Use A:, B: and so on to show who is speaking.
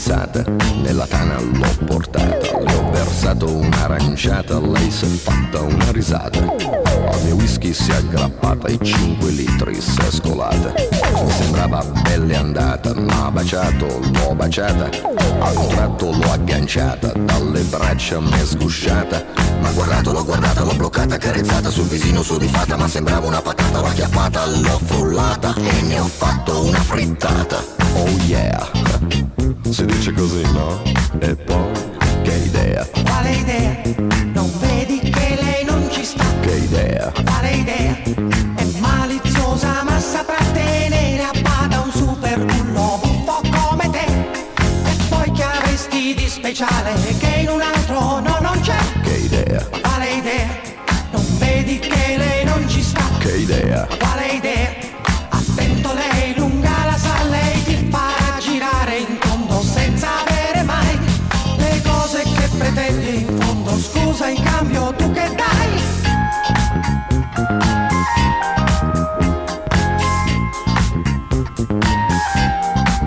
A: risate, nella tana l'ho portata, le ho versato un'aranciata, lei si è fatta una risata. Al mio whisky si è aggrappata e 5 litri si è scolata. Mi sembrava pelle andata, m'ha baciato, l'ho baciata, a un tratto l'ho agganciata, dalle braccia m'è sgusciata. M'ha guardato, l'ho guardata, l'ho bloccata, carezzata sul visino sudifata, ma sembrava una patata, l'ho acchiappata, l'ho frullata e ne ho fatto una frittata. Oh yeah, si dice così, no? E poi che idea?
B: Quale idea?